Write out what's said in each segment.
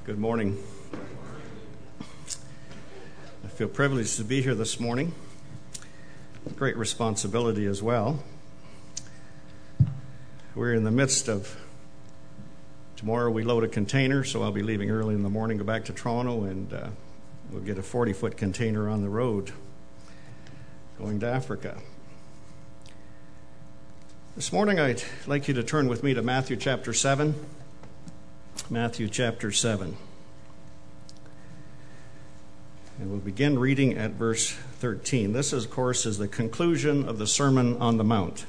Good morning. I feel privileged to be here this morning. Great responsibility as well. We're in the midst of, tomorrow we load a container, so I'll be leaving early in the morning, go back to Toronto, and we'll get a 40-foot container on the road going to Africa. This morning I'd like you to turn with me to Matthew chapter 7. Matthew chapter 7. And we'll begin reading at verse 13. This, of course, is the conclusion of the Sermon on the Mount.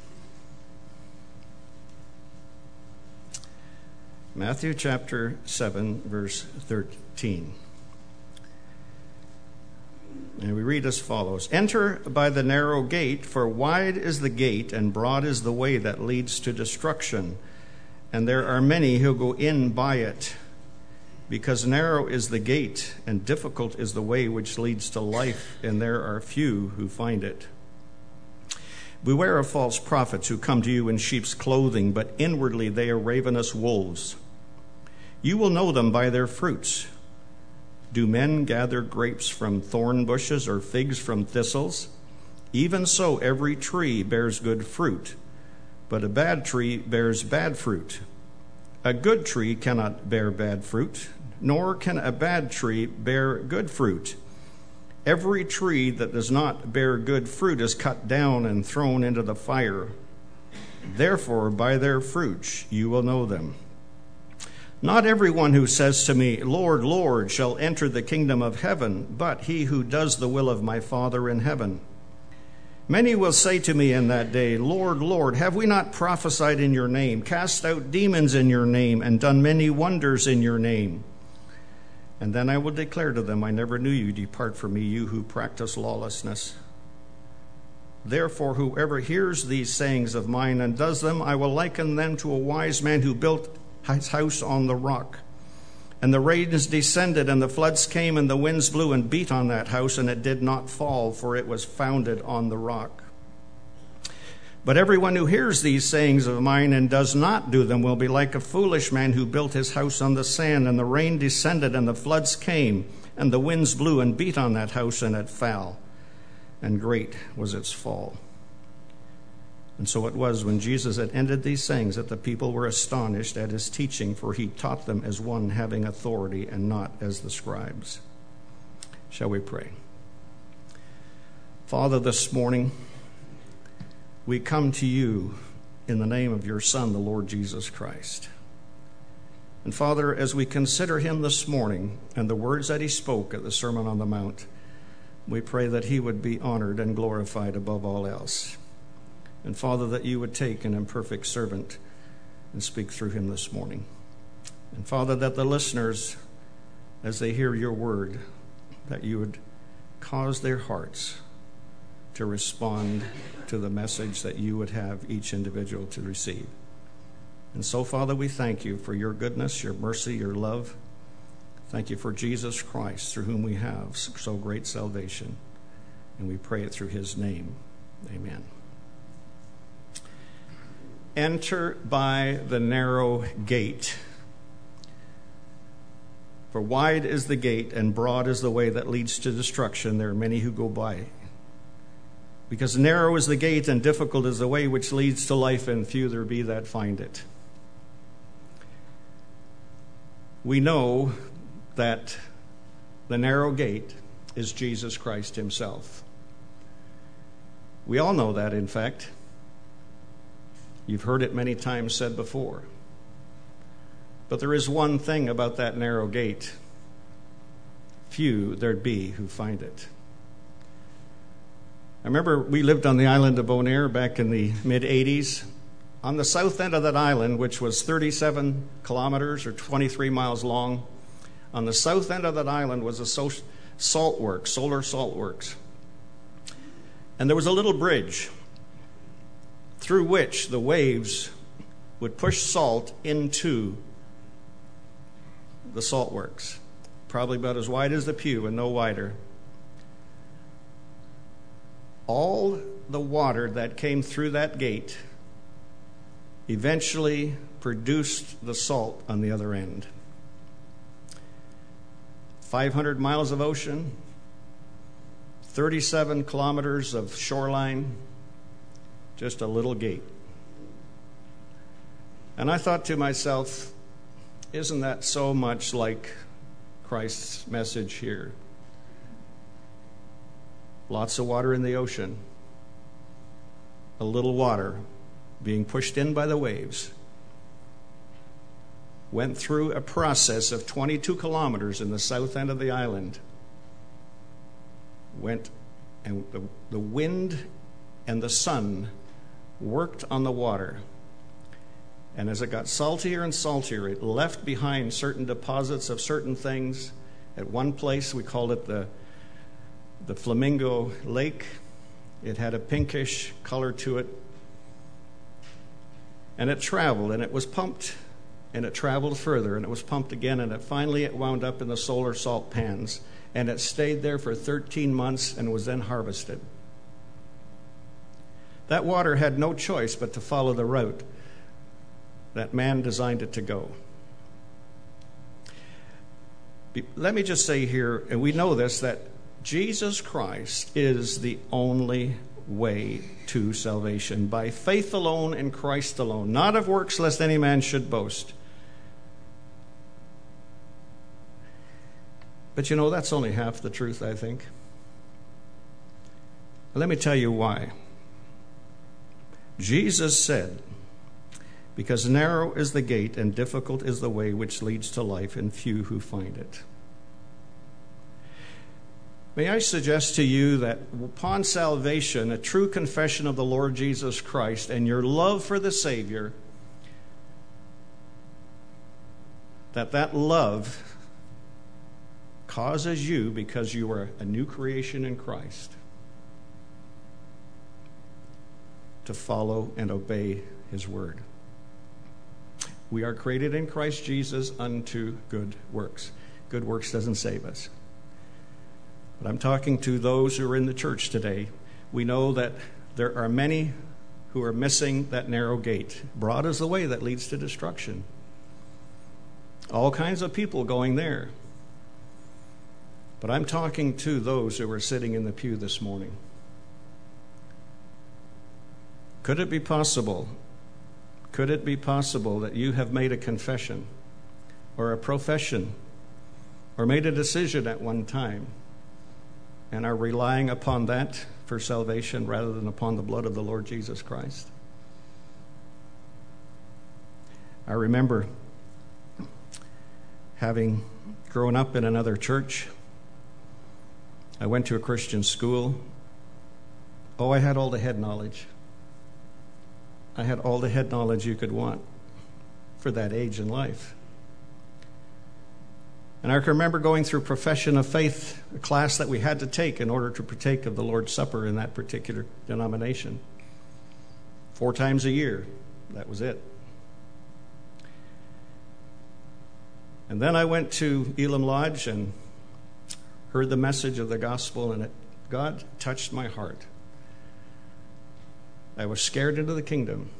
Matthew chapter 7, verse 13. And we read as follows. Enter by the narrow gate, for wide is the gate and broad is the way that leads to destruction, and there are many who go in by it. Because narrow is the gate and difficult is the way which leads to life, and there are few who find it. Beware of false prophets who come to you in sheep's clothing, but inwardly they are ravenous wolves. You will know them by their fruits. Do men gather grapes from thorn bushes or figs from thistles? Even so, every tree bears good fruit, but a bad tree bears bad fruit. A good tree cannot bear bad fruit, nor can a bad tree bear good fruit. Every tree that does not bear good fruit is cut down and thrown into the fire. Therefore, by their fruits you will know them. Not everyone who says to me, Lord, Lord, shall enter the kingdom of heaven, but he who does the will of my Father in heaven. Many will say to me in that day, Lord, Lord, have we not prophesied in your name, cast out demons in your name, and done many wonders in your name? And then I will declare to them, I never knew you. Depart from me, you who practice lawlessness. Therefore, whoever hears these sayings of mine and does them, I will liken them to a wise man who built his house on the rock. And the rains descended, and the floods came, and the winds blew and beat on that house, and it did not fall, for it was founded on the rock. But everyone who hears these sayings of mine and does not do them will be like a foolish man who built his house on the sand, and the rain descended, and the floods came, and the winds blew and beat on that house, and it fell, and great was its fall. And so it was when Jesus had ended these sayings that the people were astonished at his teaching, for he taught them as one having authority and not as the scribes. Shall we pray? Father, this morning we come to you in the name of your Son, the Lord Jesus Christ. And Father, as we consider him this morning and the words that he spoke at the Sermon on the Mount, we pray that he would be honored and glorified above all else. And Father, that you would take an imperfect servant and speak through him this morning. And Father, that the listeners, as they hear your word, that you would cause their hearts to respond to the message that you would have each individual to receive. And so, Father, we thank you for your goodness, your mercy, your love. Thank you for Jesus Christ, through whom we have so great salvation. And we pray it through his name. Amen. Enter by the narrow gate. For wide is the gate and broad is the way that leads to destruction. There are many who go by. Because narrow is the gate and difficult is the way which leads to life, and few there be that find it. We know that the narrow gate is Jesus Christ himself. We all know that, in fact. You've heard it many times said before. But there is one thing about that narrow gate. Few there'd be who find it. I remember we lived on the island of Bonaire back in the mid-'80s. On the south end of that island, which was 37 kilometers or 23 miles long, on the south end of that island was a solar salt works. And there was a little bridge through which the waves would push salt into the salt works, probably about as wide as the pew and no wider. All the water that came through that gate eventually produced the salt on the other end. 500 miles of ocean, 37 kilometers of shoreline, just a little gate. And I thought to myself, isn't that so much like Christ's message here? Lots of water in the ocean, a little water being pushed in by the waves, went through a process of 22 kilometers in the south end of the island, went, and the wind and the sun worked on the water. And as it got saltier and saltier, it left behind certain deposits of certain things. At one place, we called it the Flamingo Lake. It had a pinkish color to it. And it traveled, and it was pumped, and it traveled further, and it was pumped again, and finally it wound up in the solar salt pans. And it stayed there for 13 months and was then harvested. That water had no choice but to follow the route that man designed it to go. Let me just say here, and we know this, that Jesus Christ is the only way to salvation, by faith alone in Christ alone, not of works, lest any man should boast. But you know, that's only half the truth, I think. Let me tell you why. Jesus said, because narrow is the gate and difficult is the way which leads to life, and few who find it. May I suggest to you that upon salvation, a true confession of the Lord Jesus Christ and your love for the Savior, that love causes you, because you are a new creation in Christ, to follow and obey His word. We are created in Christ Jesus unto good works. Good works doesn't save us. But I'm talking to those who are in the church today. We know that there are many who are missing that narrow gate. Broad is the way that leads to destruction. All kinds of people going there. But I'm talking to those who are sitting in the pew this morning. Could it be possible that you have made a confession or a profession or made a decision at one time and are relying upon that for salvation rather than upon the blood of the Lord Jesus Christ? I remember having grown up in another church. I went to a Christian school. Oh, I had all the head knowledge. I had all the head knowledge you could want for that age in life. And I can remember going through profession of faith, a class that we had to take in order to partake of the Lord's Supper in that particular denomination. 4 times a year. That was it. And then I went to Elam Lodge and heard the message of the gospel, and God touched my heart. I was scared into the kingdom,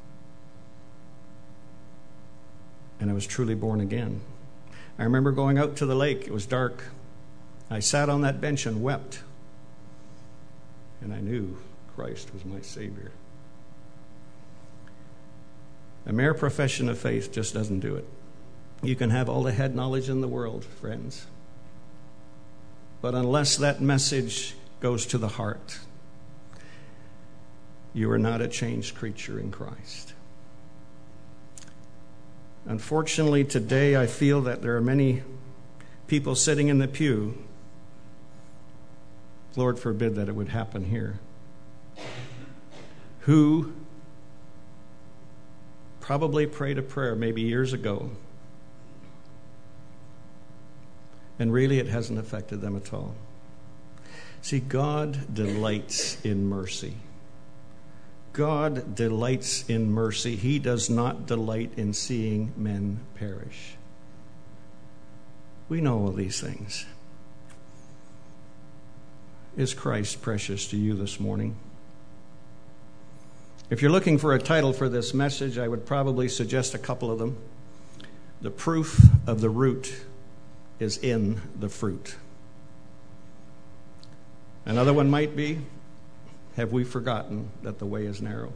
and I was truly born again. I remember going out to the lake. It was dark. I sat on that bench and wept, and I knew Christ was my Savior. A mere profession of faith just doesn't do it. You can have all the head knowledge in the world, friends, but unless that message goes to the heart, you are not a changed creature in Christ. Unfortunately, today I feel that there are many people sitting in the pew. Lord forbid that it would happen here. Who probably prayed a prayer maybe years ago, and really it hasn't affected them at all. See, God delights in mercy. God delights in mercy. He does not delight in seeing men perish. We know all these things. Is Christ precious to you this morning? If you're looking for a title for this message, I would probably suggest a couple of them. The proof of the root is in the fruit. Another one might be, have we forgotten that the way is narrow?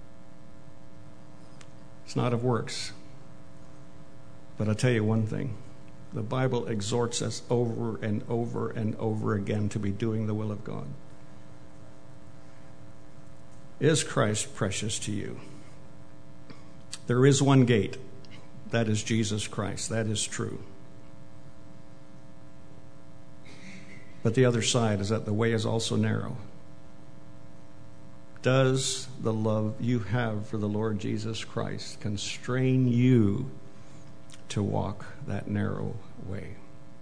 It's not of works. But I'll tell you one thing. The Bible exhorts us over and over and over again to be doing the will of God. Is Christ precious to you? There is one gate. That is Jesus Christ. That is true. But the other side is that the way is also narrow. Does the love you have for the Lord Jesus Christ constrain you to walk that narrow way?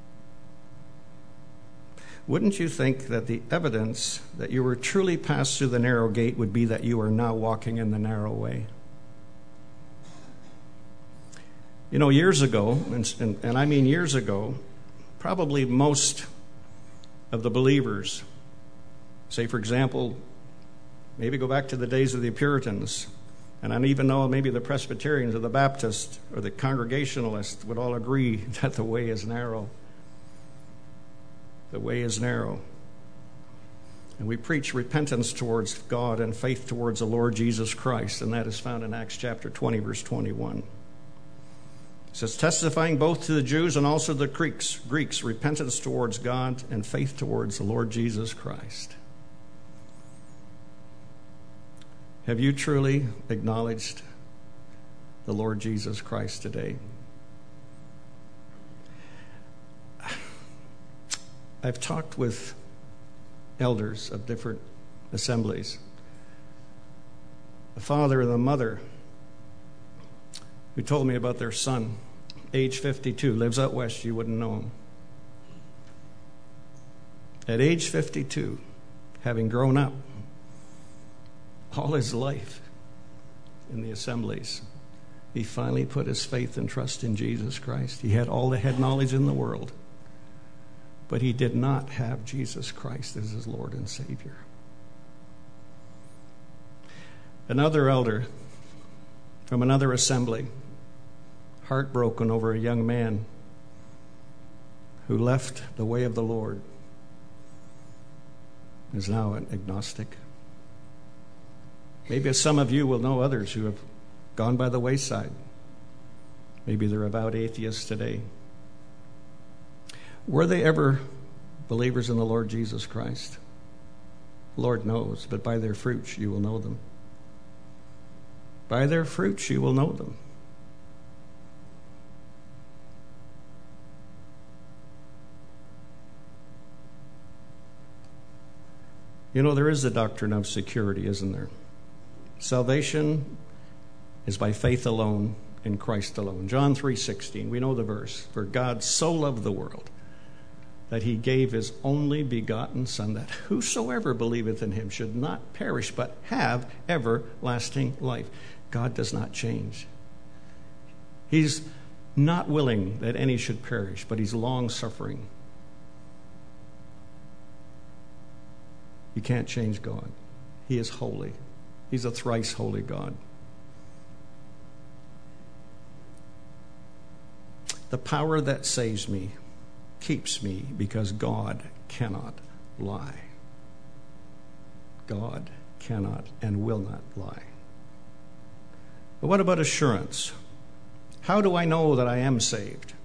Wouldn't you think that the evidence that you were truly passed through the narrow gate would be that you are now walking in the narrow way? You know, years ago, and I mean years ago, probably most of the believers, say for example, maybe go back to the days of the Puritans, and I don't even know maybe the Presbyterians or the Baptists or the Congregationalists would all agree that the way is narrow. The way is narrow. And we preach repentance towards God and faith towards the Lord Jesus Christ, and that is found in Acts chapter 20, verse 21. It says, testifying both to the Jews and also the Greeks, repentance towards God and faith towards the Lord Jesus Christ. Have you truly acknowledged the Lord Jesus Christ today? I've talked with elders of different assemblies, a father and a mother who told me about their son, age 52, lives out west, you wouldn't know him. At age 52, having grown up all his life in the assemblies, he finally put his faith and trust in Jesus Christ. He had all the head knowledge in the world, but he did not have Jesus Christ as his Lord and Savior. Another elder from another assembly, heartbroken over a young man who left the way of the Lord, is now an agnostic. Maybe some of you will know others who have gone by the wayside. Maybe they're avowed atheists today. Were they ever believers in the Lord Jesus Christ? Lord knows, but by their fruits you will know them. By their fruits you will know them. You know, there is the doctrine of security, isn't there? Salvation is by faith alone in Christ alone. John 3:16, we know the verse. For God so loved the world that he gave his only begotten Son, that whosoever believeth in him should not perish, but have everlasting life. God does not change. He's not willing that any should perish, but he's long-suffering. You can't change God. He is holy. He's a thrice holy God. The power that saves me keeps me, because God cannot lie. God cannot and will not lie. But what about assurance? How do I know that I am saved?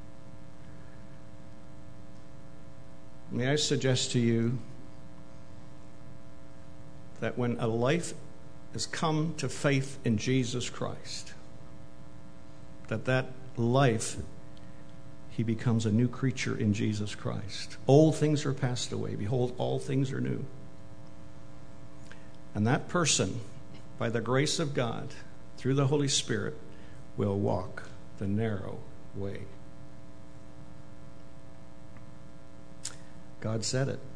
May I suggest to you that when a life has come to faith in Jesus Christ, that life, he becomes a new creature in Jesus Christ. Old things are passed away. Behold, all things are new. And that person, by the grace of God, through the Holy Spirit, will walk the narrow way. God said it.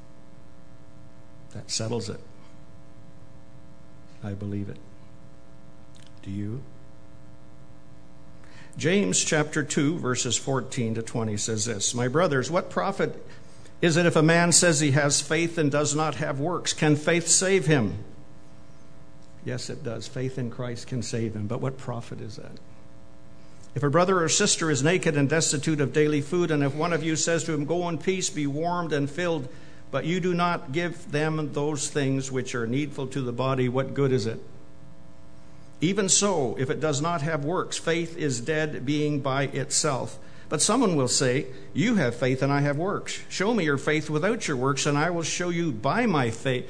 That settles it. I believe it. Do you? James chapter 2, verses 14 to 20 says this, my brothers, what profit is it if a man says he has faith and does not have works? Can faith save him? Yes, it does. Faith in Christ can save him. But what profit is that? If a brother or sister is naked and destitute of daily food, and if one of you says to him, go in peace, be warmed and filled, but you do not give them those things which are needful to the body, what good is it? Even so, if it does not have works, faith is dead, being by itself. But someone will say, you have faith and I have works. Show me your faith without your works, and I will show you by my faith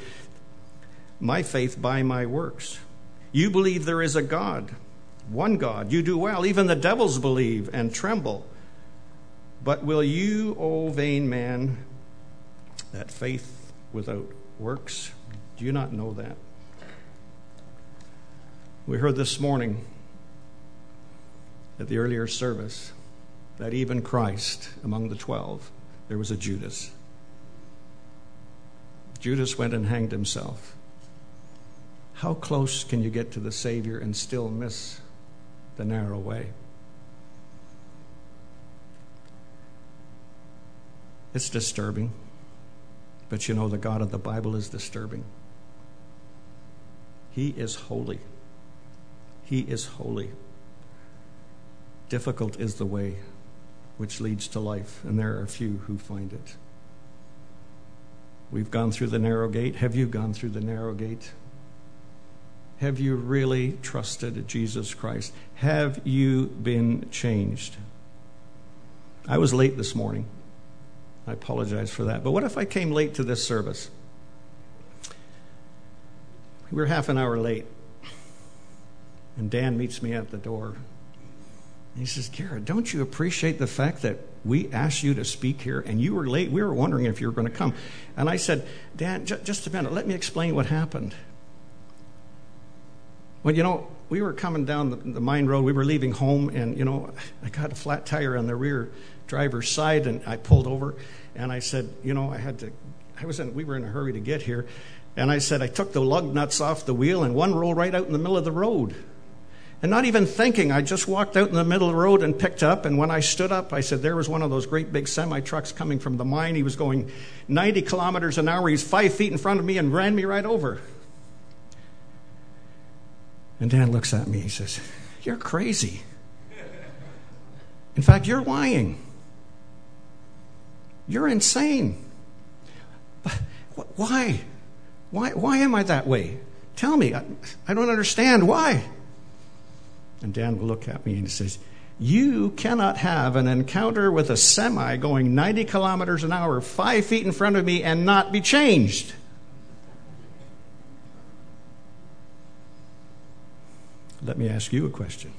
by my works. You believe there is a God, one God. You do well. Even the devils believe and tremble. But will you, O vain man, that faith without works? Do you not know that? We heard this morning at the earlier service that even Christ, among the 12, there was a Judas. Judas went and hanged himself. How close can you get to the Savior and still miss the narrow way? It's disturbing. But you know, the God of the Bible is disturbing. He is holy. He is holy. Difficult is the way which leads to life, and there are few who find it. We've gone through the narrow gate. Have you gone through the narrow gate? Have you really trusted Jesus Christ? Have you been changed? I was late this morning. I apologize for that. But what if I came late to this service? We were half an hour late. And Dan meets me at the door. He says, Garrett, don't you appreciate the fact that we asked you to speak here and you were late? We were wondering if you were going to come. And I said, Dan, just a minute. Let me explain what happened. Well, you know, we were coming down the mine road. We were leaving home, and, you know, I got a flat tire on the rear driver's side, and I pulled over. And I said, you know, we were in a hurry to get here. And I said, I took the lug nuts off the wheel, and one rolled right out in the middle of the road. And not even thinking, I just walked out in the middle of the road and picked up. And when I stood up, I said, there was one of those great big semi-trucks coming from the mine. He was going 90 kilometers an hour. He's 5 feet in front of me and ran me right over. And Dan looks at me. He says, you're crazy. In fact, you're lying. You're insane. Why? Why am I that way? Tell me. I don't understand. Why? And Dan will look at me and he says, you cannot have an encounter with a semi going 90 kilometers an hour, 5 feet in front of me, and not be changed. Let me ask you a question.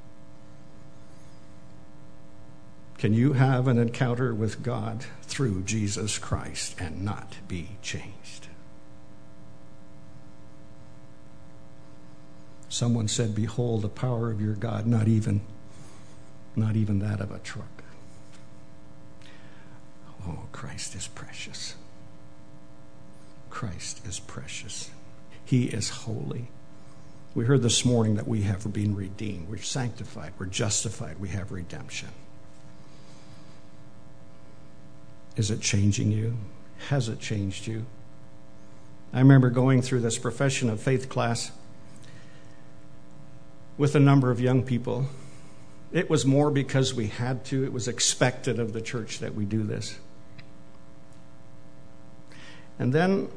Can you have an encounter with God through Jesus Christ and not be changed? Someone said, behold the power of your God, not even that of a truck. Oh, Christ is precious. Christ is precious. He is holy. We heard this morning that we have been redeemed. We're sanctified. We're justified. We have redemption. Is it changing you? Has it changed you? I remember going through this profession of faith class with a number of young people. It was more because we had to. It was expected of the church that we do this. And then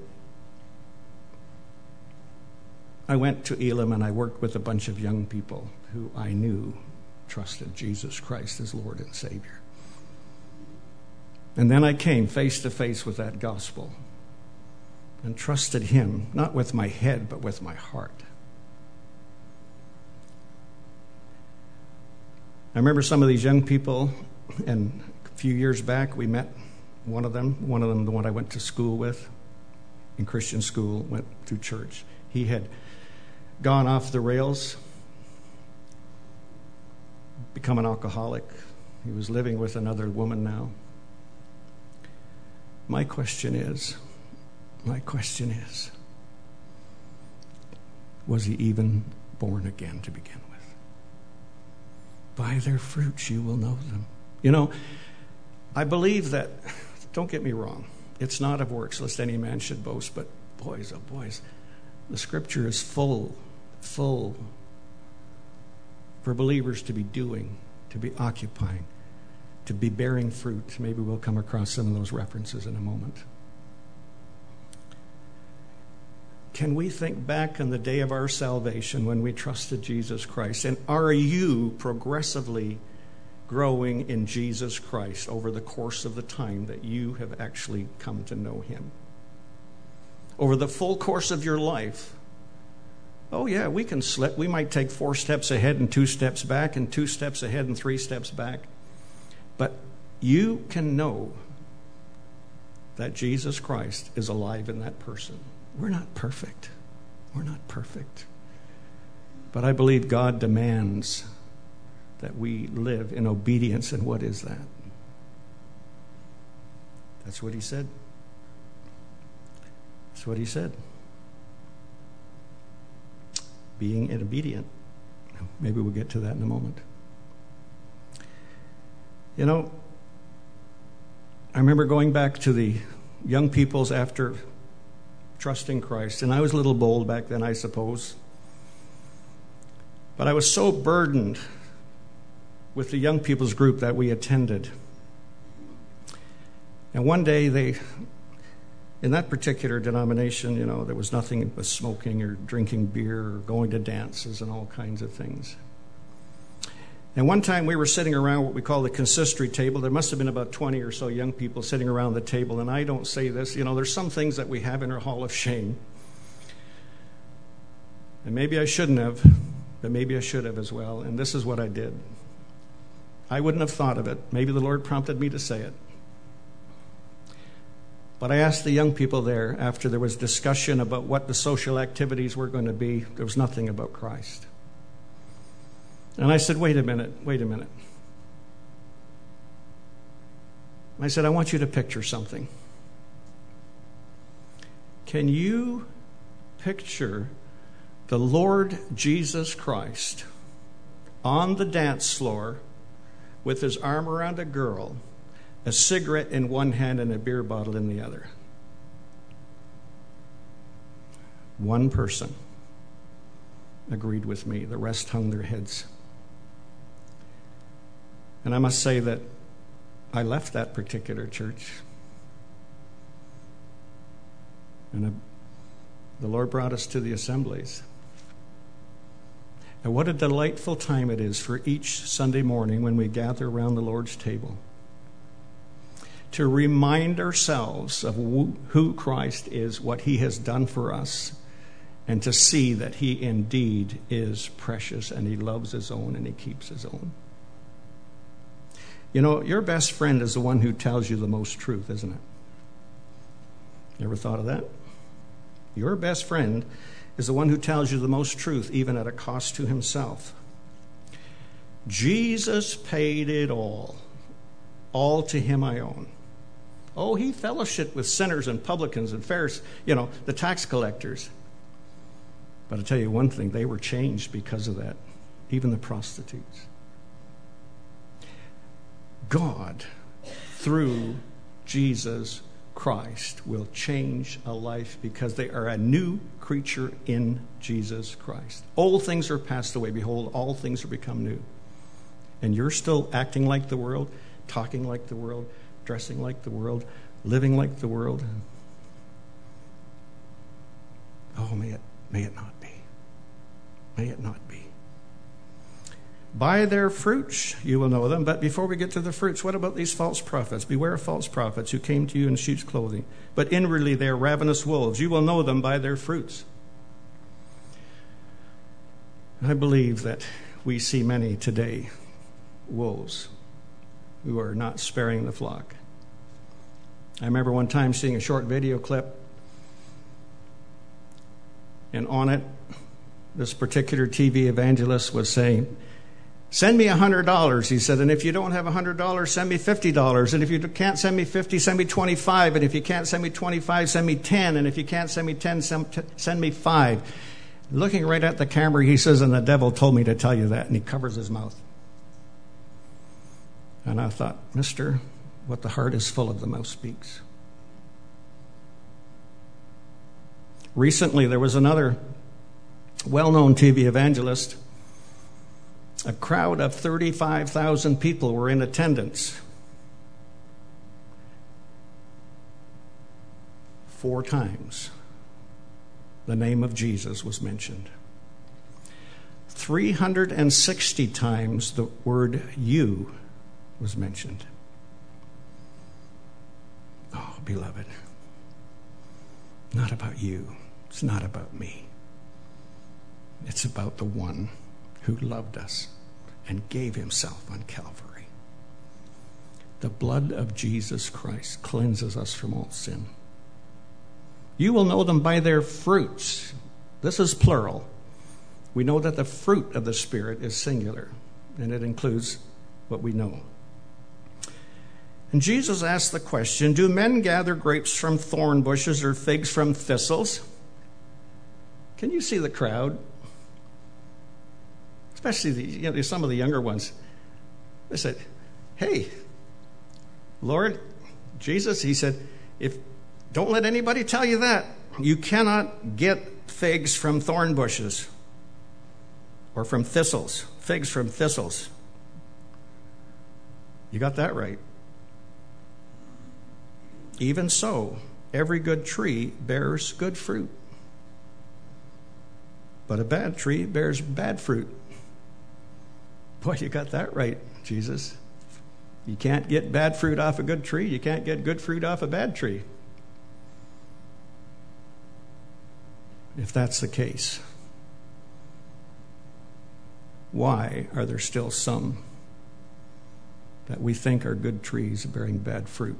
I went to Elam and I worked with a bunch of young people who I knew trusted Jesus Christ as Lord and Savior. And then I came face to face with that gospel and trusted Him, not with my head, but with my heart. I remember some of these young people, and a few years back we met one of them, the one I went to school with, in Christian school, went to church. He had gone off the rails, become an alcoholic. He was living with another woman now. My question is, was he even born again to begin with? By their fruits you will know them. You know, I believe that, don't get me wrong, it's not of works, lest any man should boast, but boys, oh boys, the Scripture is full for believers to be doing to be occupying, to be bearing fruit. Maybe we'll come across some of those references in a moment. Can we think back on the day of our salvation when we trusted Jesus Christ? And are you progressively growing in Jesus Christ over the course of the time that you have actually come to know him? Over the full course of your life, oh yeah, we can slip. We might take 4 steps ahead and 2 steps back, and 2 steps ahead and 3 steps back. But you can know that Jesus Christ is alive in that person. We're not perfect. We're not perfect. But I believe God demands that we live in obedience. And what is that? That's what he said. That's what he said. Being obedient. Maybe we'll get to that in a moment. You know, I remember going back to the young peoples after trusting Christ, and I was a little bold back then, I suppose. But I was so burdened with the young people's group that we attended. And one day in that particular denomination, you know, there was nothing but smoking or drinking beer or going to dances and all kinds of things. And one time we were sitting around what we call the consistory table. There must have been about 20 or so young people sitting around the table. And I don't say this, you know, there's some things that we have in our hall of shame. And maybe I shouldn't have, but maybe I should have as well. And this is what I did. I wouldn't have thought of it. Maybe the Lord prompted me to say it. But I asked the young people there, after there was discussion about what the social activities were going to be, there was nothing about Christ. And I said, wait a minute. I said, I want you to picture something. Can you picture the Lord Jesus Christ on the dance floor with his arm around a girl, a cigarette in one hand and a beer bottle in the other? One person agreed with me. The rest hung their heads. And I must say that I left that particular church. And the Lord brought us to the assemblies. And what a delightful time it is for each Sunday morning when we gather around the Lord's table to remind ourselves of who Christ is, what he has done for us, and to see that he indeed is precious and he loves his own and he keeps his own. You know, your best friend is the one who tells you the most truth, isn't it? You ever thought of that? Your best friend is the one who tells you the most truth, even at a cost to himself. Jesus paid it all. All to him I own. Oh, he fellowshiped with sinners and publicans and Pharisees, you know, the tax collectors. But I'll tell you one thing, they were changed because of that. Even the prostitutes. God, through Jesus Christ, will change a life because they are a new creature in Jesus Christ. Old things are passed away. Behold, all things are become new. And you're still acting like the world, talking like the world, dressing like the world, living like the world. Oh, may it not be. May it not be. By their fruits you will know them. But before we get to the fruits, what about these false prophets? Beware of false prophets who came to you in sheep's clothing, but inwardly they are ravenous wolves. You will know them by their fruits. I believe that we see many today, wolves, who are not sparing the flock. I remember one time seeing a short video clip, and on it, this particular TV evangelist was saying, send me $100, he said, and if you don't have $100, send me $50. And if you can't send me 50, send me 25. And if you can't send me 25, send me 10. And if you can't send me 10, send me 5. Looking right at the camera, he says, and the devil told me to tell you that. And he covers his mouth. And I thought, mister, what the heart is full of, the mouth speaks. Recently, there was another well-known TV evangelist. A crowd of 35,000 people were in attendance. 4 times the name of Jesus was mentioned. 360 times the word "you" was mentioned. Oh, beloved, not about you. It's not about me. It's about the one who loved us and gave himself on Calvary. The blood of Jesus Christ cleanses us from all sin. You will know them by their fruits. This is plural. We know that the fruit of the Spirit is singular, and it includes what we know. And Jesus asked the question, do men gather grapes from thorn bushes or figs from thistles? Can you see the crowd? Especially some of the younger ones. They said, hey, Lord, Jesus, he said, don't let anybody tell you that. You cannot get figs from thorn bushes or from thistles. Figs from thistles. You got that right. Even so, every good tree bears good fruit, but a bad tree bears bad fruit. Boy, you got that right, Jesus. You can't get bad fruit off a good tree. You can't get good fruit off a bad tree. If that's the case, why are there still some that we think are good trees bearing bad fruit?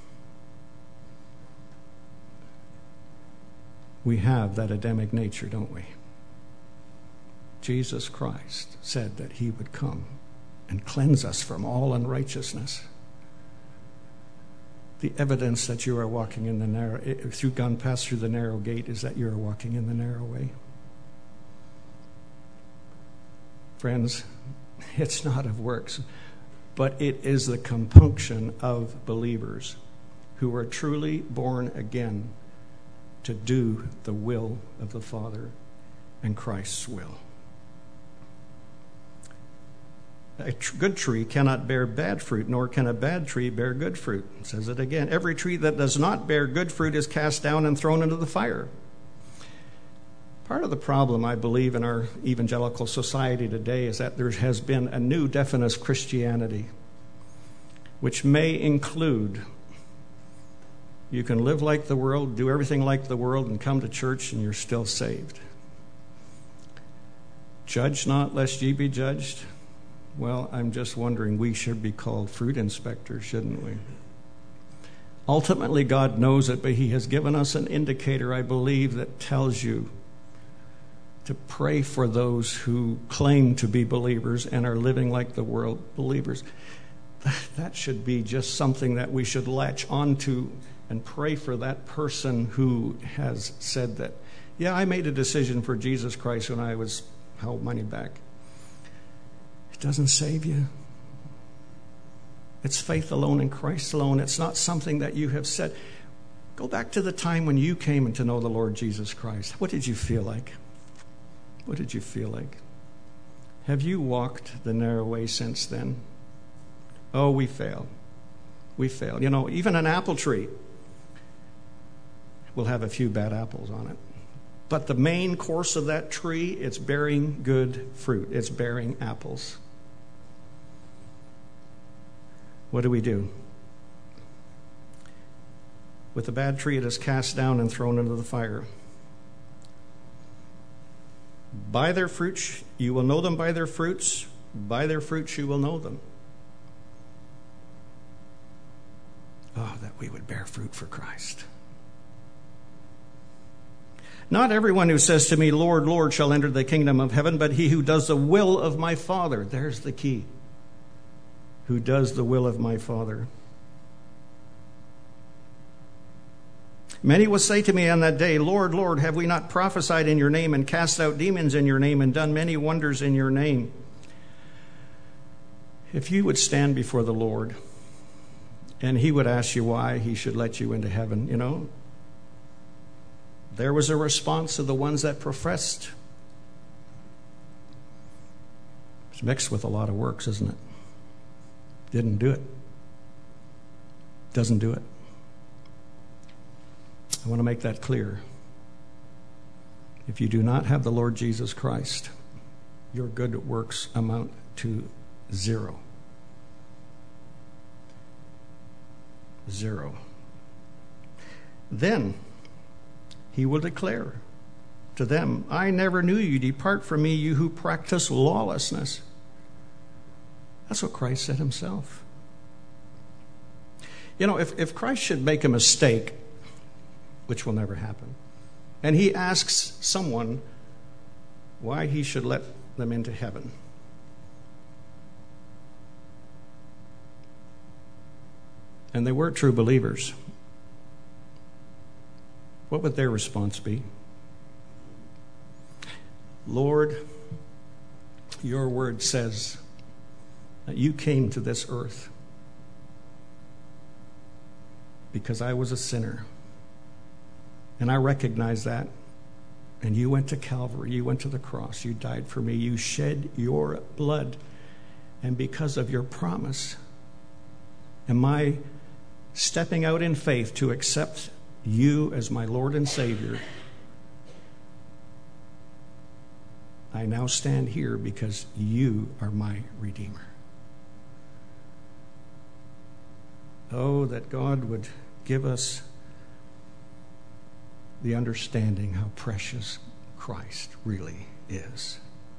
We have that Adamic nature, don't we? Jesus Christ said that he would come and cleanse us from all unrighteousness. The evidence that you are walking in the narrow, if you've gone past through the narrow gate, is that you are walking in the narrow way. Friends, it's not of works, but it is the compunction of believers who are truly born again to do the will of the Father and Christ's will. A good tree cannot bear bad fruit, nor can a bad tree bear good fruit. It says it again. Every tree that does not bear good fruit is cast down and thrown into the fire. Part of the problem, I believe, in our evangelical society today is that there has been a new definite Christianity, which may include you can live like the world, do everything like the world, and come to church and you're still saved. Judge not, lest ye be judged. Well, I'm just wondering, we should be called fruit inspectors, shouldn't we? Ultimately, God knows it, but he has given us an indicator, I believe, that tells you to pray for those who claim to be believers and are living like the world believers. That should be just something that we should latch onto and pray for that person who has said that, yeah, I made a decision for Jesus Christ when I was held money back. It doesn't save you. It's faith alone in Christ alone. It's not something that you have said. Go back to the time when you came to know the Lord Jesus Christ. What did you feel like? What did you feel like? Have you walked the narrow way since then? Oh, we fail. We fail. You know, even an apple tree will have a few bad apples on it. But the main course of that tree, it's bearing good fruit. It's bearing apples. What do we do? With the bad tree, it is cast down and thrown into the fire. By their fruits, you will know them by their fruits. By their fruits, you will know them. Oh, that we would bear fruit for Christ. Not everyone who says to me, Lord, Lord, shall enter the kingdom of heaven, but he who does the will of my Father. There's the key. Who does the will of my Father. Many will say to me on that day, Lord, Lord, have we not prophesied in your name and cast out demons in your name and done many wonders in your name? If you would stand before the Lord and he would ask you why he should let you into heaven, you know, there was a response of the ones that professed It's mixed with a lot of works, isn't it? Didn't do it. Doesn't do it. I want to make that clear. If you do not have the Lord Jesus Christ, your good works amount to zero. Zero. Then he will declare to them, I never knew you. Depart from me, you who practice lawlessness. That's what Christ said himself. You know, if Christ should make a mistake, which will never happen, and he asks someone why he should let them into heaven, and they weren't true believers, what would their response be? Lord, your word says that you came to this earth because I was a sinner. And I recognize that. And you went to Calvary. You went to the cross. You died for me. You shed your blood. And because of your promise, am I stepping out in faith to accept you as my Lord and Savior? I now stand here because you are my Redeemer. Oh, that God would give us the understanding how precious Christ really is.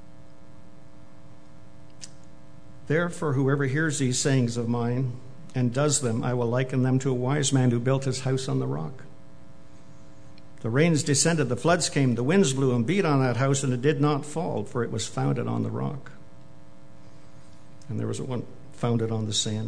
Therefore, whoever hears these sayings of mine and does them, I will liken them to a wise man who built his house on the rock. The rains descended, the floods came, the winds blew and beat on that house, and it did not fall, for it was founded on the rock. And there was one founded on the sand.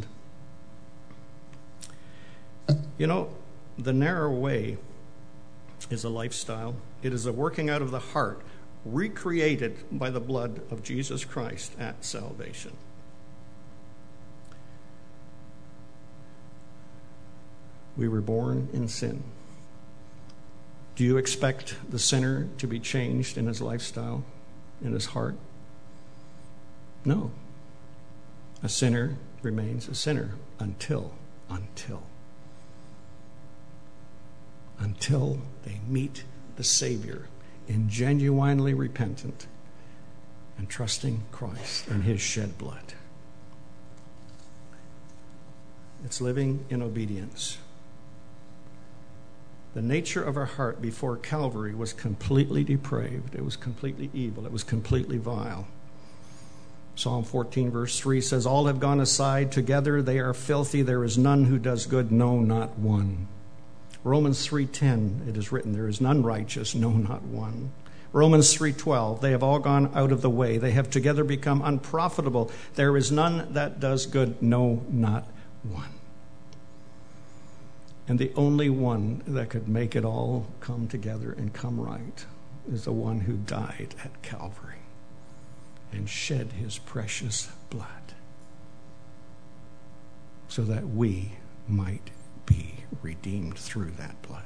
You know, the narrow way is a lifestyle. It is a working out of the heart, recreated by the blood of Jesus Christ at salvation. We were born in sin. Do you expect the sinner to be changed in his lifestyle, in his heart? No. A sinner remains a sinner until they meet the Savior in genuinely repentant and trusting Christ and his shed blood. It's living in obedience. The nature of our heart before Calvary was completely depraved. It was completely evil. It was completely vile. Psalm 14, verse 3 says, all have gone aside. Together they are filthy. There is none who does good, no, not one. Romans 3:10, it is written, there is none righteous, no, not one. Romans 3:12, they have all gone out of the way. They have together become unprofitable. There is none that does good, no, not one. And the only one that could make it all come together and come right is the one who died at Calvary and shed his precious blood so that we might be redeemed through that blood.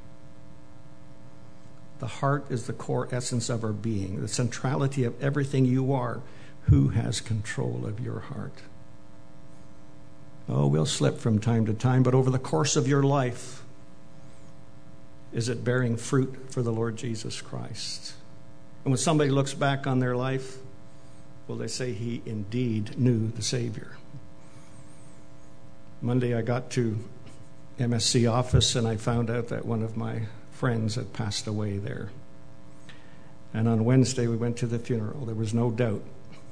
The heart is the core essence of our being, the centrality of everything you are. Who has control of your heart? Oh, we'll slip from time to time, but over the course of your life, is it bearing fruit for the Lord Jesus Christ? And when somebody looks back on their life, will they say he indeed knew the Savior? Monday I got to MSC office and I found out that one of my friends had passed away there. And on Wednesday we went to the funeral. There was no doubt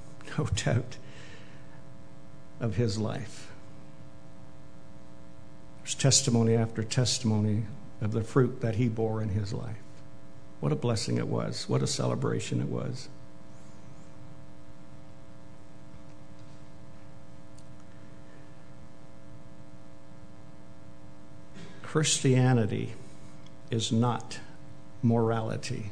of his life. There's testimony after testimony of the fruit that he bore in his life. What a blessing it was. What a celebration it was. Christianity is not morality.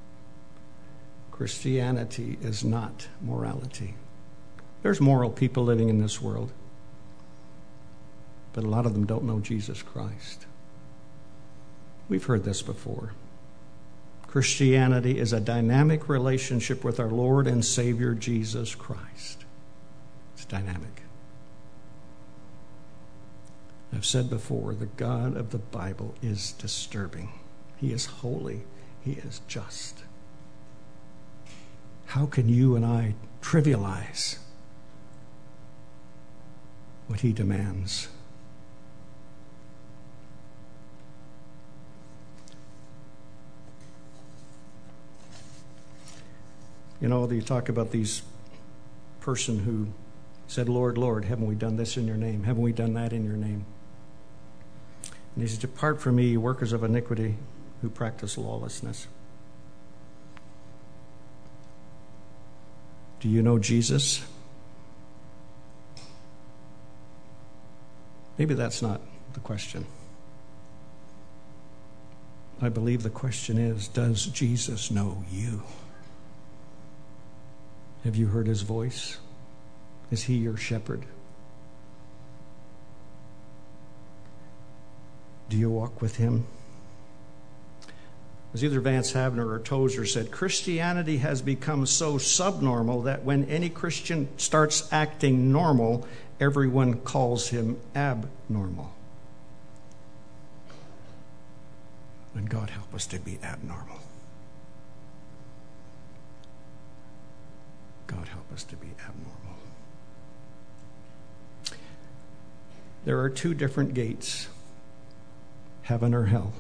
Christianity is not morality. There's moral people living in this world, but a lot of them don't know Jesus Christ. We've heard this before. Christianity is a dynamic relationship with our Lord and Savior Jesus Christ. It's dynamic. I've said before, the God of the Bible is disturbing. He is holy. He is just. How can you and I trivialize what he demands? You know, you talk about these person who said, Lord, Lord, haven't we done this in your name? Haven't we done that in your name? And he says, depart from me, you workers of iniquity who practice lawlessness. Do you know Jesus? Maybe that's not the question. I believe the question is, does Jesus know you? Have you heard his voice? Is he your shepherd? Do you walk with him? As either Vance Havner or Tozer said, Christianity has become so subnormal that when any Christian starts acting normal, everyone calls him abnormal. And God help us to be abnormal. God help us to be abnormal. There are two different gates, heaven or hell.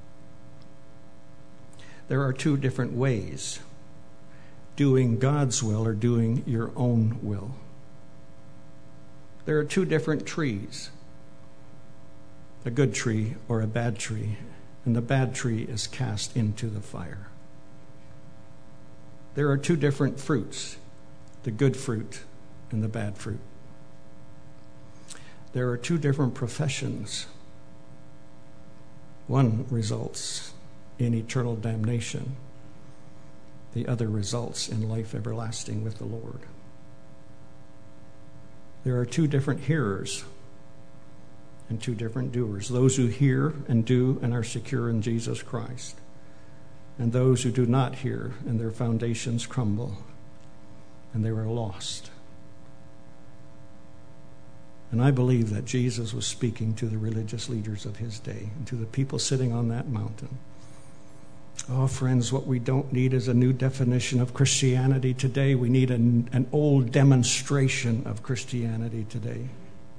There are two different ways, doing God's will or doing your own will. There are two different trees, a good tree or a bad tree, and the bad tree is cast into the fire. There are two different fruits, the good fruit and the bad fruit. There are two different professions. One results in eternal damnation. The other results in life everlasting with the Lord. There are two different hearers and two different doers. Those who hear and do and are secure in Jesus Christ, and those who do not hear and their foundations crumble and they were lost. And I believe that Jesus was speaking to the religious leaders of his day and to the people sitting on that mountain. Oh, friends, what we don't need is a new definition of Christianity today. We need an old demonstration of Christianity today.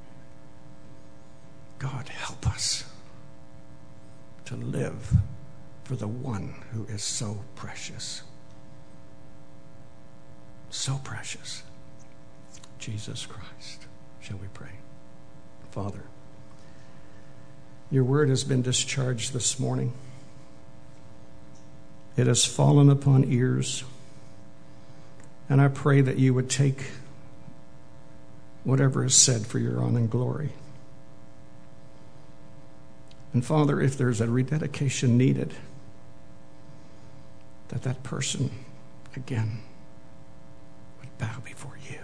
God, help us to live for the one who is so precious. So precious. Jesus Christ. Shall we pray? Father, your word has been discharged this morning. It has fallen upon ears. And I pray that you would take whatever is said for your honor and glory. And Father, if there's a rededication needed, that person again would bow before you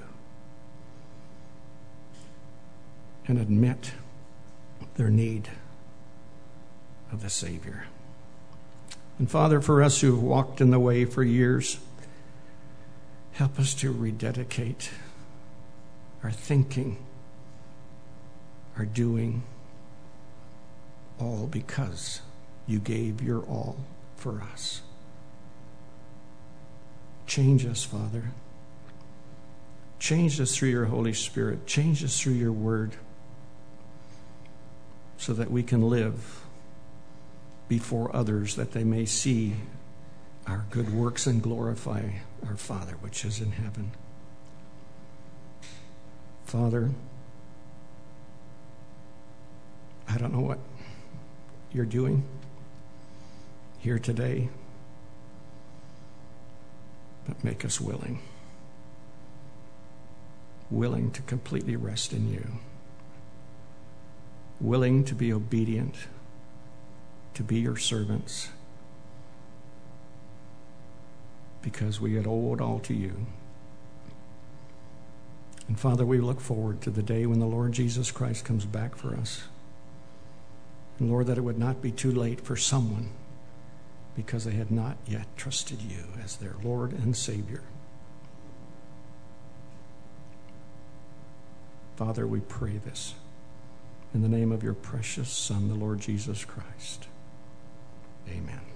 and admit their need of the Savior. And Father, for us who have walked in the way for years, help us to rededicate our thinking, our doing, all because you gave your all for us. Change us, Father. Change us through your Holy Spirit. Change us through your word so that we can live before others, that they may see our good works and glorify our Father which is in heaven. Father, I don't know what you're doing here today, but make us willing to completely rest in you, willing to be obedient, to be your servants, because we had owed all to you. And Father, we look forward to the day when the Lord Jesus Christ comes back for us. And Lord, that it would not be too late for someone because they had not yet trusted you as their Lord and Savior. Father, we pray this in the name of your precious Son, the Lord Jesus Christ. Amen.